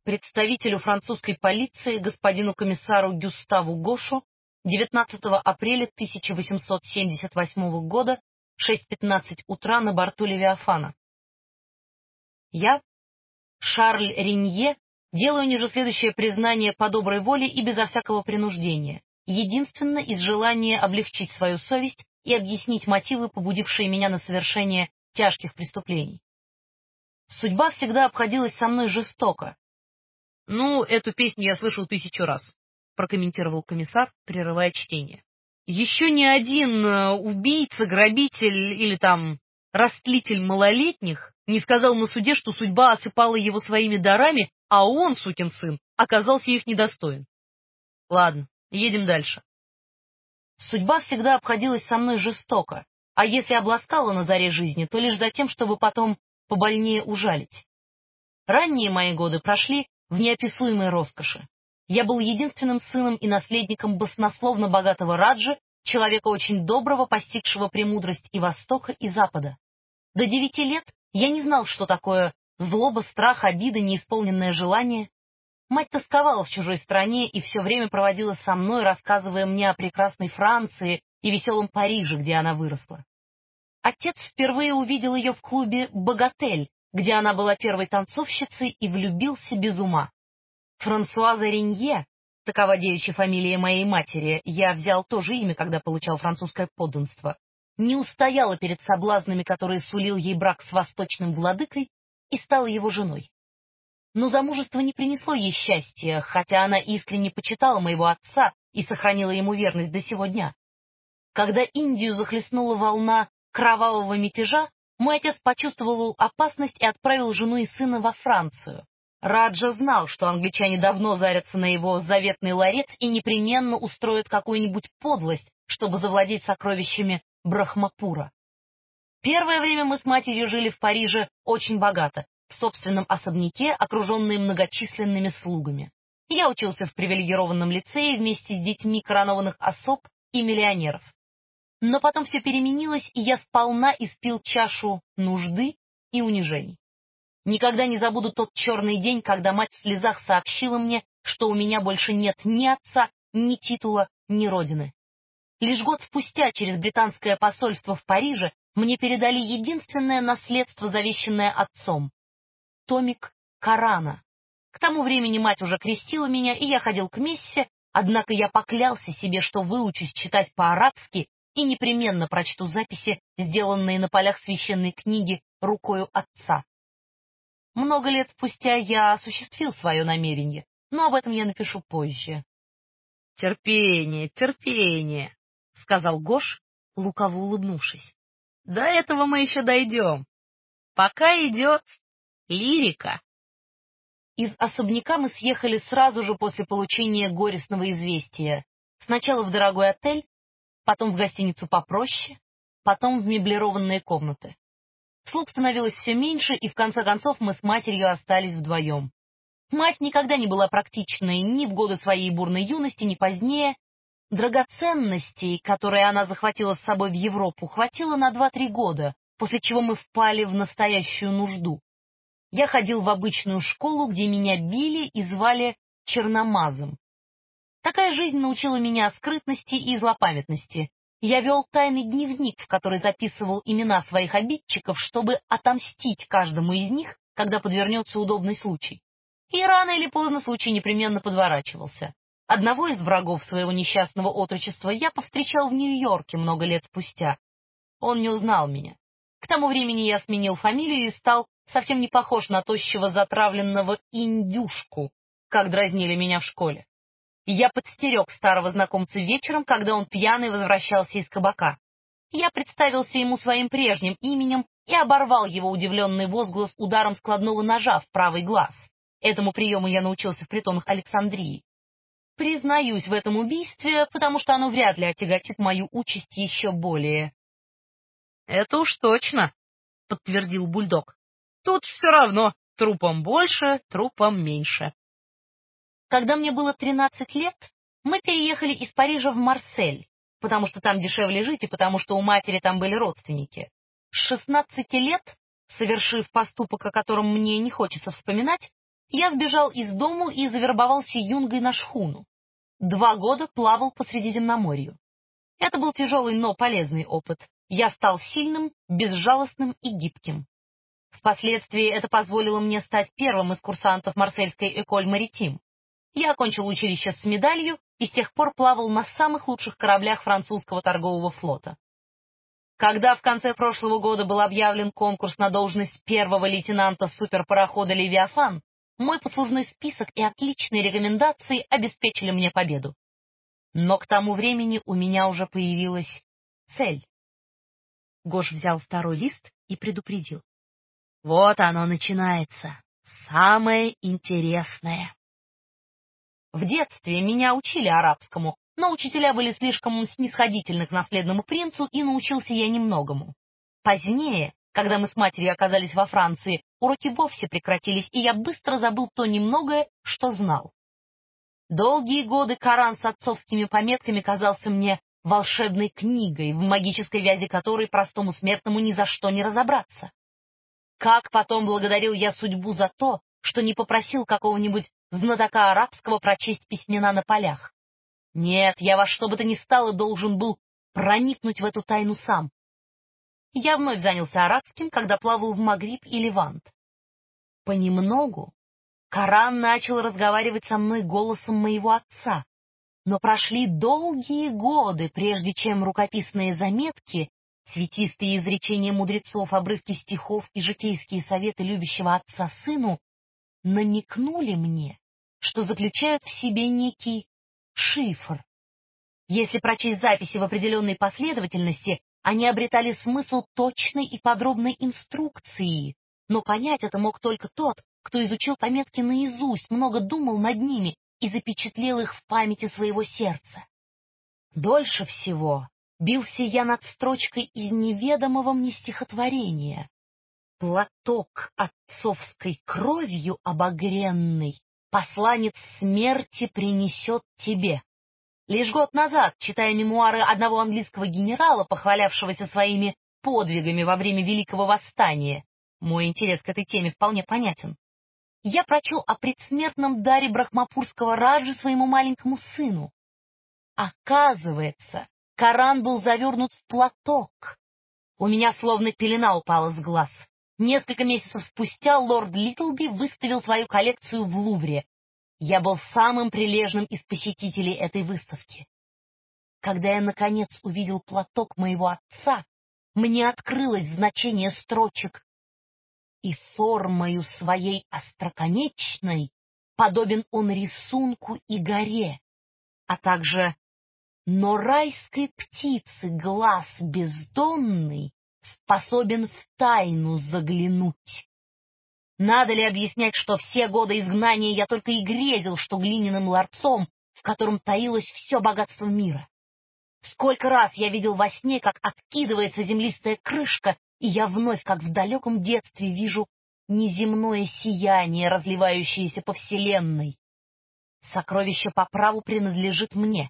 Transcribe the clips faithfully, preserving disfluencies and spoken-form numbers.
представителю французской полиции господину комиссару Гюставу Гошу девятнадцатого апреля тысяча восемьсот семьдесят восьмого года, шесть пятнадцать утра на борту Левиафана. Я, Шарль Ренье, делаю ниже следующее признание по доброй воле и безо всякого принуждения, единственно из желания облегчить свою совесть и объяснить мотивы, побудившие меня на совершение тяжких преступлений. Судьба всегда обходилась со мной жестоко. — Ну, эту песню я слышал тысячу раз, — прокомментировал комиссар, прерывая чтение. — Еще ни один э, убийца, грабитель или там растлитель малолетних не сказал на суде, что судьба осыпала его своими дарами, а он, сукин сын, оказался их недостоин. Ладно, едем дальше. Судьба всегда обходилась со мной жестоко, а если обласкала на заре жизни, то лишь за тем, чтобы потом побольнее ужалить. Ранние мои годы прошли в неописуемой роскоши. Я был единственным сыном и наследником баснословно богатого раджи, человека очень доброго, постигшего премудрость и Востока, и Запада. До девяти лет я не знал, что такое злоба, страх, обида, неисполненное желание. Мать тосковала в чужой стране и все время проводила со мной, рассказывая мне о прекрасной Франции и веселом Париже, где она выросла. Отец впервые увидел ее в клубе «Богатель», где она была первой танцовщицей, и влюбился без ума. Франсуаза Ренье, такова девичья фамилия моей матери, я взял то же имя, когда получал французское подданство, не устояла перед соблазнами, которые сулил ей брак с восточным владыкой, и стала его женой. Но замужество не принесло ей счастья, хотя она искренне почитала моего отца и сохранила ему верность до сего дня. Когда Индию захлестнула волна кровавого мятежа, мой отец почувствовал опасность и отправил жену и сына во Францию. Раджа знал, что англичане давно зарятся на его заветный ларец и непременно устроят какую-нибудь подлость, чтобы завладеть сокровищами Брахмапура. Первое время мы с матерью жили в Париже очень богато, в собственном особняке, окруженные многочисленными слугами. Я учился в привилегированном лицее вместе с детьми коронованных особ и миллионеров. Но потом все переменилось, и я сполна испил чашу нужды и унижений. Никогда не забуду тот черный день, когда мать в слезах сообщила мне, что у меня больше нет ни отца, ни титула, ни родины. Лишь год спустя через британское посольство в Париже мне передали единственное наследство, завещанное отцом — томик Корана. К тому времени мать уже крестила меня, и я ходил к мессе, однако я поклялся себе, что выучусь читать по-арабски и непременно прочту записи, сделанные на полях священной книги рукою отца. Много лет спустя я осуществил свое намерение, но об этом я напишу позже. — Терпение, терпение, — сказал Гош, лукаво улыбнувшись. — До этого мы еще дойдем. Пока идет лирика. Из особняка мы съехали сразу же после получения горестного известия. Сначала в дорогой отель, потом в гостиницу попроще, потом в меблированные комнаты. Слуг становилось все меньше, и в конце концов мы с матерью остались вдвоем. Мать никогда не была практичной ни в годы своей бурной юности, ни позднее. Драгоценностей, которые она захватила с собой в Европу, хватило на два-три года, после чего мы впали в настоящую нужду. Я ходил в обычную школу, где меня били и звали Черномазом. Такая жизнь научила меня скрытности и злопамятности. Я вел тайный дневник, в который записывал имена своих обидчиков, чтобы отомстить каждому из них, когда подвернется удобный случай. И рано или поздно случай непременно подворачивался. Одного из врагов своего несчастного отрочества я повстречал в Нью-Йорке много лет спустя. Он не узнал меня. К тому времени я сменил фамилию и стал совсем не похож на тощего затравленного индюшку, как дразнили меня в школе. Я подстерег старого знакомца вечером, когда он пьяный возвращался из кабака. Я представился ему своим прежним именем и оборвал его удивленный возглас ударом складного ножа в правый глаз. Этому приему я научился в притонах Александрии. Признаюсь в этом убийстве, потому что оно вряд ли отяготит мою участь еще более. — Это уж точно, — подтвердил бульдог. — Тут все равно, трупом больше, трупом меньше. Когда мне было тринадцать лет, мы переехали из Парижа в Марсель, потому что там дешевле жить и потому что у матери там были родственники. С шестнадцати лет, совершив поступок, о котором мне не хочется вспоминать, Я сбежал из дому и завербовался юнгой на шхуну. Два года плавал по Средиземноморью. Это был тяжелый, но полезный опыт. Я стал сильным, безжалостным и гибким. Впоследствии это позволило мне стать первым из курсантов Марсельской Эколь Маритим. Я окончил училище с медалью и с тех пор плавал на самых лучших кораблях французского торгового флота. Когда в конце прошлого года был объявлен конкурс на должность первого лейтенанта суперпарохода «Левиафан», мой послужной список и отличные рекомендации обеспечили мне победу. Но к тому времени у меня уже появилась цель. Гош взял второй лист и предупредил. Вот оно начинается. Самое интересное. В детстве меня учили арабскому, но учителя были слишком снисходительны к наследному принцу, и научился я немногому. Позднее, когда мы с матерью оказались во Франции, уроки вовсе прекратились, и я быстро забыл то немногое, что знал. Долгие годы Коран с отцовскими пометками казался мне волшебной книгой, в магической вязи которой простому смертному ни за что не разобраться. Как потом благодарил я судьбу за то, что не попросил какого-нибудь знатока арабского прочесть письмена на полях. Нет, я во что бы то ни стало должен был проникнуть в эту тайну сам. Я вновь занялся арабским, когда плавал в Магриб и Левант. Понемногу Коран начал разговаривать со мной голосом моего отца, но прошли долгие годы, прежде чем рукописные заметки, цветистые изречения мудрецов, обрывки стихов и житейские советы любящего отца сыну намекнули мне, что заключают в себе некий шифр. Если прочесть записи в определенной последовательности, они обретали смысл точной и подробной инструкции, но понять это мог только тот, кто изучил пометки наизусть, много думал над ними и запечатлел их в памяти своего сердца. Дольше всего бился я над строчкой из неведомого мне стихотворения. «Платок отцовской кровью обогренный посланец смерти принесет тебе». Лишь год назад, читая мемуары одного английского генерала, похвалявшегося своими подвигами во время Великого Восстания, мой интерес к этой теме вполне понятен, я прочел о предсмертном даре брахмапурского раджи своему маленькому сыну. Оказывается, Коран был завернут в платок. У меня словно пелена упала с глаз. Несколько месяцев спустя лорд Литлби выставил свою коллекцию в Лувре. Я был самым прилежным из посетителей этой выставки. Когда я, наконец, увидел платок моего отца, мне открылось значение строчек: «И формою своей остроконечной подобен он рисунку и горе», а также «но райской птицы глаз бездонный способен в тайну заглянуть». Надо ли объяснять, что все годы изгнания я только и грезил, что глиняным ларцом, в котором таилось все богатство мира? Сколько раз я видел во сне, как откидывается землистая крышка, и я вновь, как в далеком детстве, вижу неземное сияние, разливающееся по вселенной. Сокровище по праву принадлежит мне.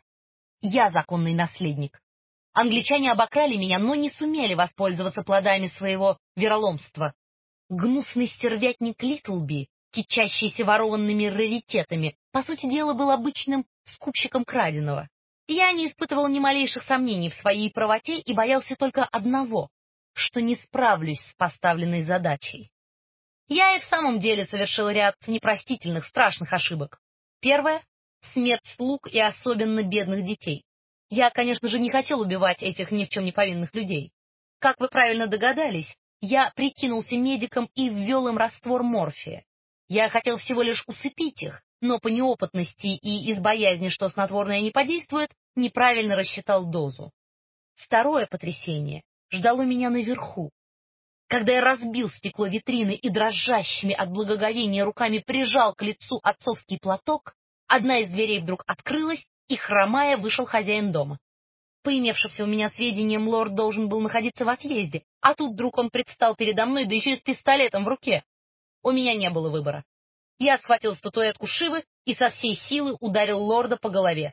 Я законный наследник. Англичане обокрали меня, но не сумели воспользоваться плодами своего вероломства. Гнусный стервятник Литлби, кичащийся ворованными раритетами, по сути дела был обычным скупщиком краденого. Я не испытывал ни малейших сомнений в своей правоте и боялся только одного, что не справлюсь с поставленной задачей. Я и в самом деле совершил ряд непростительных, страшных ошибок. Первое — смерть слуг и особенно бедных детей. Я, конечно же, не хотел убивать этих ни в чем не повинных людей. Как вы правильно догадались, я прикинулся медиком и ввел им раствор морфия. Я хотел всего лишь усыпить их, но по неопытности и из боязни, что снотворное не подействует, неправильно рассчитал дозу. Второе потрясение ждало меня наверху. Когда я разбил стекло витрины и дрожащими от благоговения руками прижал к лицу отцовский платок, одна из дверей вдруг открылась, и, хромая, вышел хозяин дома. По имевшимся у меня сведениям, лорд должен был находиться в отъезде, а тут вдруг он предстал передо мной, да еще и с пистолетом в руке. У меня не было выбора. Я схватил статуэтку Шивы и со всей силы ударил лорда по голове.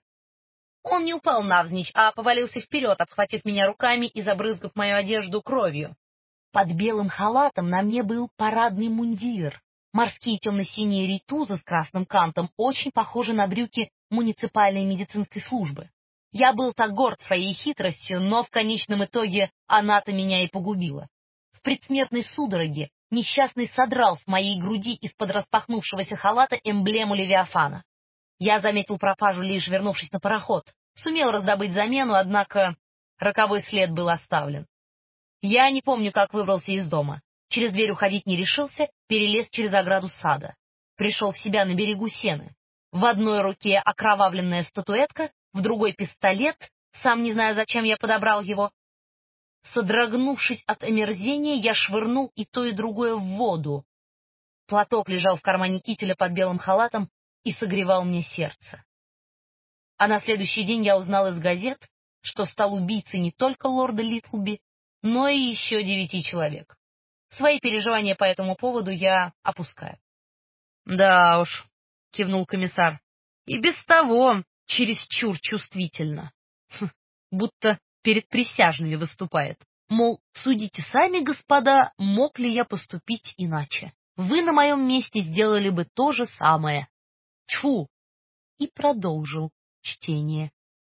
Он не упал навзничь, а повалился вперед, обхватив меня руками и забрызгав мою одежду кровью. Под белым халатом на мне был парадный мундир. Морские темно-синие рейтузы с красным кантом очень похожи на брюки муниципальной медицинской службы. Я был так горд своей хитростью, но в конечном итоге она-то меня и погубила. В предсмертной судороге несчастный содрал с моей груди из-под распахнувшегося халата эмблему Левиафана. Я заметил пропажу, лишь вернувшись на пароход. Сумел раздобыть замену, однако роковой след был оставлен. Я не помню, как выбрался из дома. Через дверь уходить не решился, перелез через ограду сада. Пришел в себя на берегу Сены. В одной руке окровавленная статуэтка, в другой пистолет, сам не знаю, зачем я подобрал его. Содрогнувшись от омерзения, я швырнул и то, и другое в воду. Платок лежал в кармане кителя под белым халатом и согревал мне сердце. А на следующий день я узнал из газет, что стал убийцей не только лорда Литлби, но и еще девяти человек. Свои переживания по этому поводу я опускаю. — Да уж, — кивнул комиссар, — и без того чересчур чувствительно. Хм, будто перед присяжными выступает. Мол, судите сами, господа, мог ли я поступить иначе. Вы на моем месте сделали бы то же самое. Тьфу! И продолжил чтение.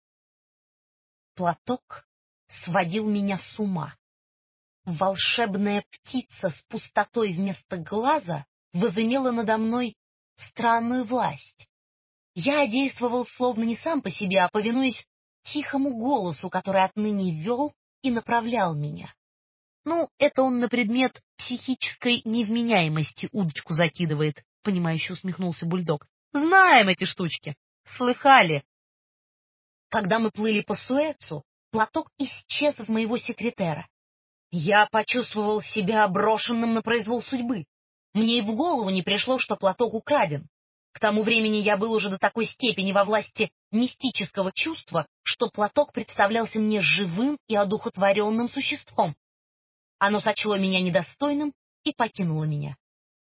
Платок сводил меня с ума. Волшебная птица с пустотой вместо глаза возымела надо мной странную власть. Я действовал словно не сам по себе, а повинуясь тихому голосу, который отныне вел и направлял меня. Ну, это он на предмет психической невменяемости удочку закидывает, — понимающе усмехнулся бульдог. Знаем эти штучки. Слыхали? Когда мы плыли по Суэцу, платок исчез из моего секретера. Я почувствовал себя брошенным на произвол судьбы. Мне и в голову не пришло, что платок украден. К тому времени я был уже до такой степени во власти мистического чувства, что платок представлялся мне живым и одухотворенным существом. Оно сочло меня недостойным и покинуло меня.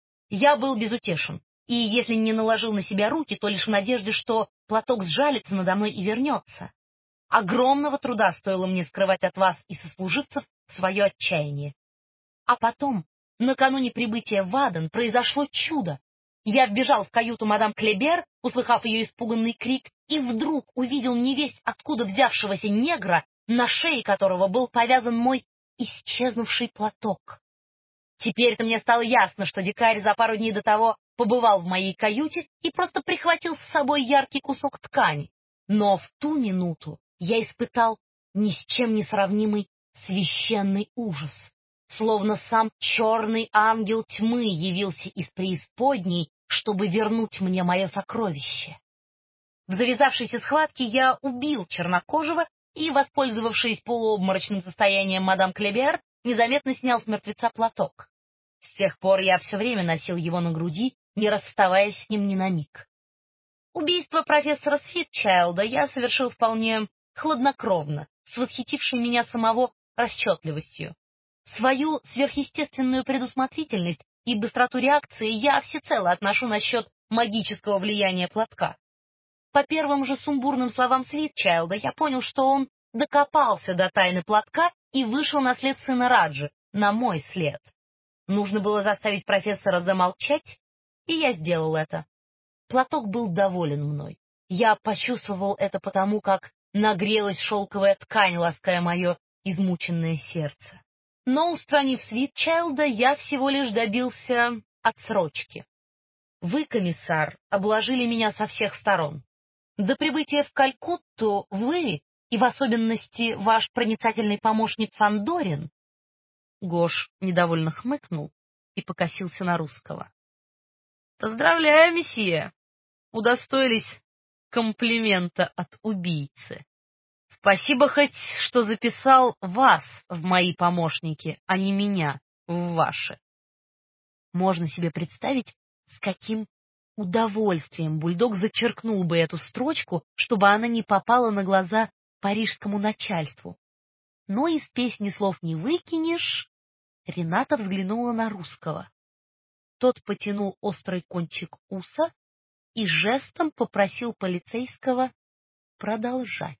Я был безутешен, и если не наложил на себя руки, то лишь в надежде, что платок сжалится надо мной и вернется. Огромного труда стоило мне скрывать от вас и сослуживцев свое отчаяние. А потом, накануне прибытия в Аден, произошло чудо. Я вбежал в каюту мадам Клебер, услыхав ее испуганный крик, и вдруг увидел невесть откуда взявшегося негра, на шее которого был повязан мой исчезнувший платок. Теперь-то мне стало ясно, что дикарь за пару дней до того побывал в моей каюте и просто прихватил с собой яркий кусок ткани. Но в ту минуту я испытал ни с чем не сравнимый священный ужас. Словно сам черный ангел тьмы явился из преисподней, чтобы вернуть мне мое сокровище. В завязавшейся схватке я убил чернокожего и, воспользовавшись полуобморочным состоянием мадам Клебер, незаметно снял с мертвеца платок. С тех пор я все время носил его на груди, не расставаясь с ним ни на миг. Убийство профессора Свитчайлда я совершил вполне хладнокровно, с восхитившей меня самого расчетливостью. Свою сверхъестественную предусмотрительность и быстроту реакции я всецело отношу на счет магического влияния платка. По первым же сумбурным словам Свитчайлда я понял, что он докопался до тайны платка и вышел на след сына Раджи, на мой след. Нужно было заставить профессора замолчать, и я сделал это. Платок был доволен мной. Я почувствовал это потому, как нагрелась шелковая ткань, лаская мое измученное сердце. Но, устранив Свитчайлда, я всего лишь добился отсрочки. Вы, комиссар, обложили меня со всех сторон. До прибытия в Калькутту вы, и в особенности ваш проницательный помощник Фандорин. Гош недовольно хмыкнул и покосился на русского. — Поздравляю, месье! Удостоились комплимента от убийцы. Спасибо хоть, что записал вас в мои помощники, а не меня в ваши. Можно себе представить, с каким удовольствием бульдог зачеркнул бы эту строчку, чтобы она не попала на глаза парижскому начальству. Но из песни слов не выкинешь. Рената взглянула на русского. Тот потянул острый кончик уса и жестом попросил полицейского продолжать.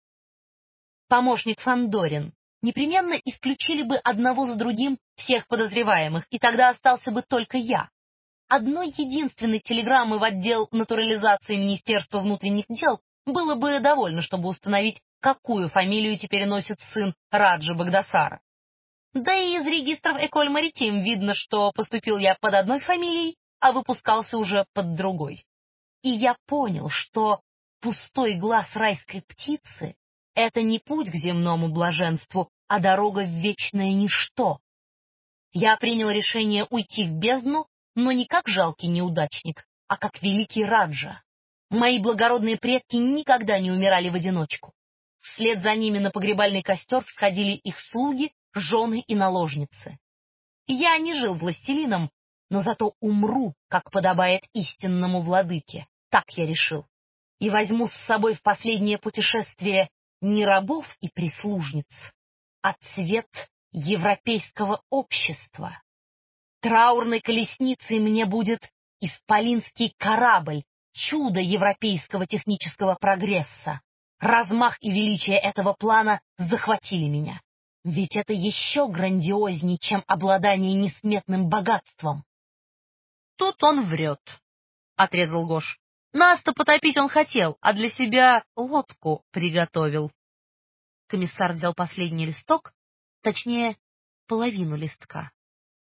Помощник Фандорин, непременно исключили бы одного за другим всех подозреваемых, и тогда остался бы только я. Одной единственной телеграммы в отдел натурализации Министерства внутренних дел было бы довольно, чтобы установить, какую фамилию теперь носит сын Раджа Багдасара. Да и из регистров Эколь Маритим видно, что поступил я под одной фамилией, а выпускался уже под другой. И я понял, что пустой глаз райской птицы — это не путь к земному блаженству, а дорога в вечное ничто. Я принял решение уйти в бездну, но не как жалкий неудачник, а как великий Раджа. Мои благородные предки никогда не умирали в одиночку. Вслед за ними на погребальный костер всходили их слуги, жены и наложницы. Я не жил властелином, но зато умру, как подобает истинному владыке. Так я решил. И возьму с собой в последнее путешествие не рабов и прислужниц, а цвет европейского общества. Траурной колесницей мне будет исполинский корабль, чудо европейского технического прогресса. Размах и величие этого плана захватили меня. Ведь это еще грандиознее, чем обладание несметным богатством. Тут он врет, — отрезал Гош. Нас-то потопить он хотел, а для себя лодку приготовил. Комиссар взял последний листок, точнее, половину листка.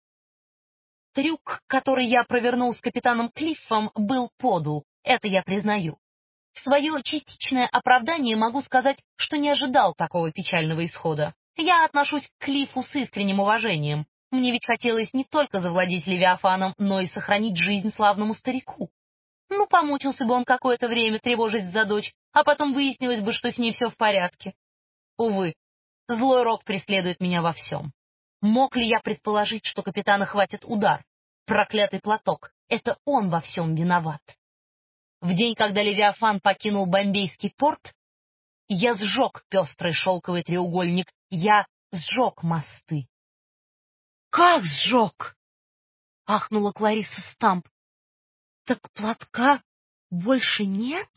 Трюк, который я провернул с капитаном Клиффом, был подл, это я признаю. В свое частичное оправдание могу сказать, что не ожидал такого печального исхода. Я отношусь к Клиффу с искренним уважением. Мне ведь хотелось не только завладеть Левиафаном, но и сохранить жизнь славному старику. Ну, помучился бы он какое-то время, тревожась за дочь, а потом выяснилось бы, что с ней все в порядке. Увы, злой рок преследует меня во всем. Мог ли я предположить, что капитана хватит удар? Проклятый платок, это он во всем виноват. В день, когда Левиафан покинул Бомбейский порт, я сжег пестрый шелковый треугольник, я сжег мосты. — Как сжег? — ахнула Клариса Стамп. — Так платка больше нет?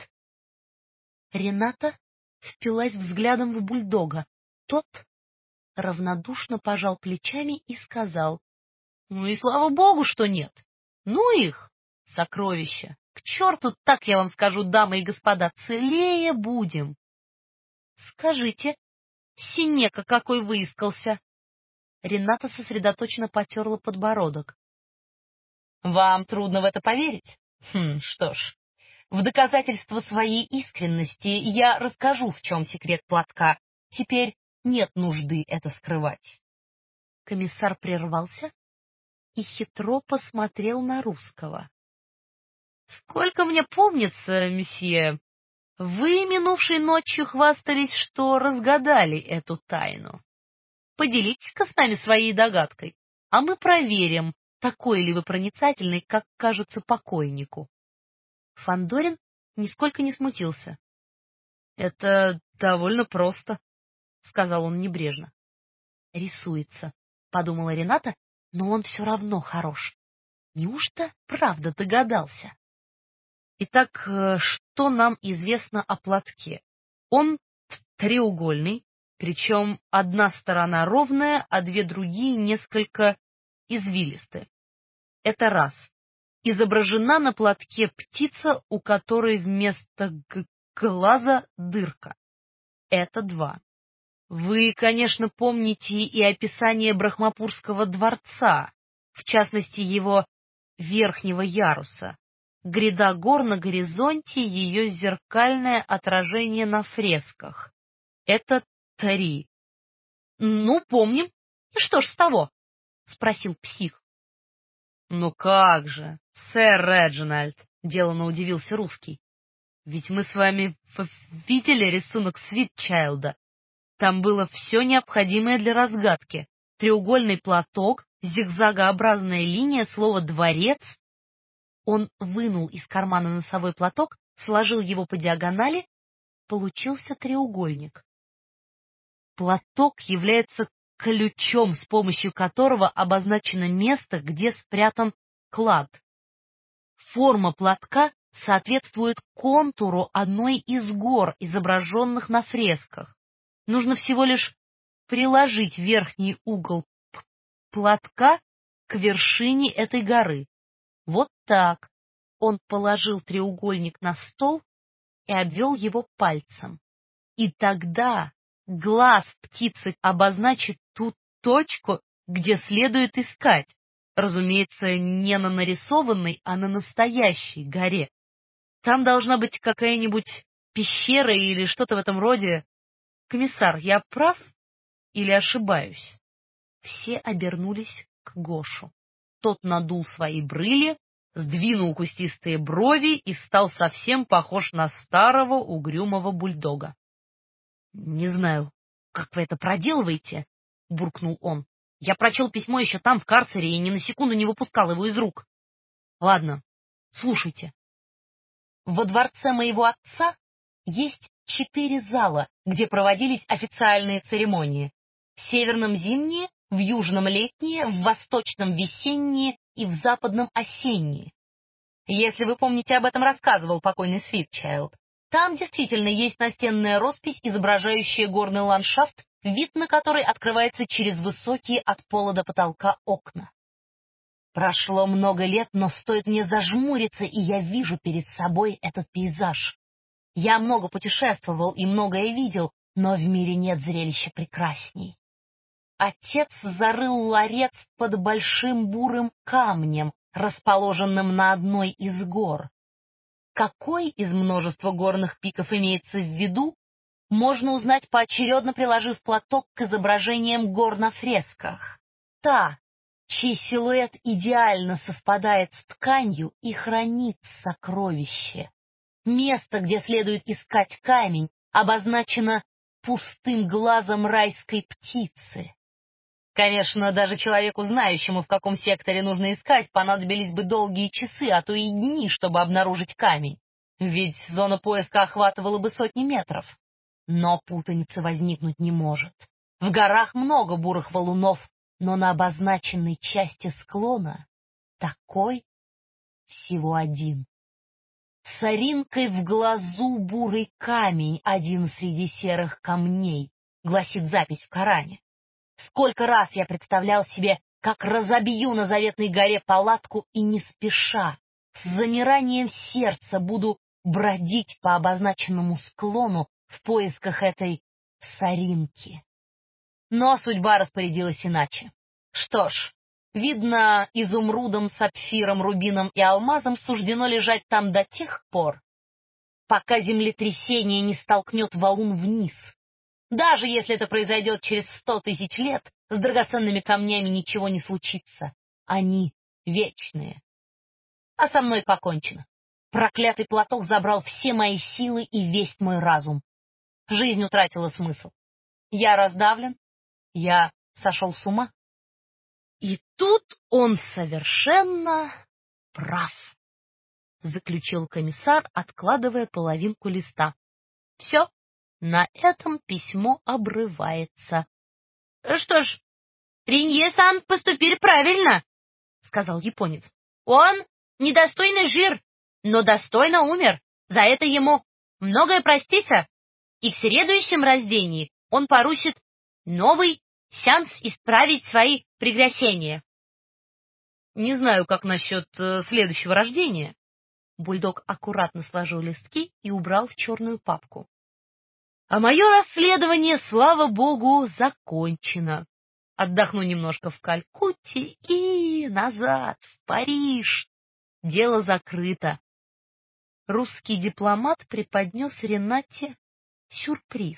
Рената впилась взглядом в бульдога. Тот равнодушно пожал плечами и сказал: — Ну и слава богу, что нет. Ну их, сокровища. К черту, так я вам скажу, дамы и господа, целее будем. — Скажите, Синека какой выискался? Рената сосредоточенно потерла подбородок. — Вам трудно в это поверить? Хм, что ж, в доказательство своей искренности я расскажу, в чем секрет платка. Теперь нет нужды это скрывать. Комиссар прервался и хитро посмотрел на русского. — Сколько мне помнится, месье, вы минувшей ночью хвастались, что разгадали эту тайну. Поделитесь-ка с нами своей догадкой, а мы проверим, такой ли вы проницательный, как кажется покойнику. Фандорин нисколько не смутился. — Это довольно просто, — сказал он небрежно. — Рисуется, — подумала Рената, — но он все равно хорош. Неужто правда догадался? Итак, что нам известно о платке? Он треугольный, причем одна сторона ровная, а две другие несколько извилисты. Это раз. Изображена на платке птица, у которой вместо г глаза дырка. Это два. Вы, конечно, помните и описание Брахмапурского дворца, в частности его верхнего яруса. Гряда гор на горизонте, ее зеркальное отражение на фресках. Это три. — Ну, помним. И что ж с того? — спросил псих. — Ну как же, сэр Реджинальд, — деланно удивился русский. — Ведь мы с вами видели рисунок Свитчайлда. Там было все необходимое для разгадки. Треугольный платок, зигзагообразная линия, слово «дворец». Он вынул из кармана носовой платок, сложил его по диагонали, получился треугольник. Платок является ключом, с помощью которого обозначено место, где спрятан клад. Форма платка соответствует контуру одной из гор, изображенных на фресках. Нужно всего лишь приложить верхний угол платка к вершине этой горы. Вот так». Он положил треугольник на стол и обвел его пальцем. И тогда глаз птицы обозначит ту точку, где следует искать. Разумеется, не на нарисованной, а на настоящей горе. Там должна быть какая-нибудь пещера или что-то в этом роде. Комиссар, я прав или ошибаюсь? Все обернулись к Гошу. Тот надул свои брыли, сдвинул кустистые брови и стал совсем похож на старого угрюмого бульдога. — Не знаю, как вы это проделываете, — буркнул он. — Я прочел письмо еще там, в карцере, и ни на секунду не выпускал его из рук. Ладно, слушайте. Во дворце моего отца есть четыре зала, где проводились официальные церемонии. В северном — зимние, в южном — летние, в восточном — весенние и в западном — осенние. Если вы помните, об этом рассказывал покойный Свитчайлд. Там действительно есть настенная роспись, изображающая горный ландшафт, вид на который открывается через высокие от пола до потолка окна. Прошло много лет, но стоит мне зажмуриться, и я вижу перед собой этот пейзаж. Я много путешествовал и многое видел, но в мире нет зрелища прекрасней. Отец зарыл ларец под большим бурым камнем, расположенным на одной из гор. Какой из множества горных пиков имеется в виду, можно узнать, поочередно приложив платок к изображениям гор на фресках. Та, чей силуэт идеально совпадает с тканью, и хранит сокровище. Место, где следует искать камень, обозначено пустым глазом райской птицы. Конечно, даже человеку, знающему, в каком секторе нужно искать, понадобились бы долгие часы, а то и дни, чтобы обнаружить камень. Ведь зона поиска охватывала бы сотни метров. Но путаница возникнуть не может. В горах много бурых валунов, но на обозначенной части склона такой всего один. С соринкой в глазу бурый камень, один среди серых камней, гласит запись в Коране. Сколько раз я представлял себе, как разобью на заветной горе палатку и не спеша, с замиранием сердца буду бродить по обозначенному склону в поисках этой соринки. Но судьба распорядилась иначе. Что ж, видно, изумрудом, сапфиром, рубином и алмазом суждено лежать там до тех пор, пока землетрясение не столкнет валун вниз. Даже если это произойдет через сто тысяч лет, с драгоценными камнями ничего не случится. Они вечные. А со мной покончено. Проклятый платок забрал все мои силы и весь мой разум. Жизнь утратила смысл. Я раздавлен, я сошел с ума. И тут он совершенно прав, заключил комиссар, откладывая половинку листа. Все. На этом письмо обрывается. — Что ж, Ринье-сан поступили правильно, — сказал японец. — Он недостойный жир, но достойно умер. За это ему многое простится. И в следующем рождении он поручит новый сеанс исправить свои прегрешения. — Не знаю, как насчет э, следующего рождения. Бульдог аккуратно сложил листки и убрал в черную папку. А мое расследование, слава богу, закончено. Отдохну немножко в Калькутте и назад, в Париж. Дело закрыто. Русский дипломат преподнес Ренате сюрприз.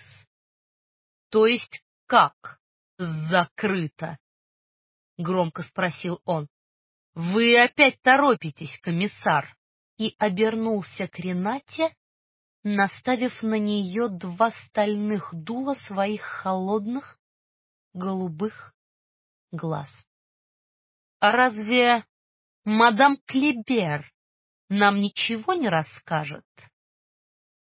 То есть как закрыто? Громко спросил он. Вы опять торопитесь, комиссар. И обернулся к Ренате, наставив на нее два стальных дула своих холодных голубых глаз. — А разве мадам Клебер нам ничего не расскажет?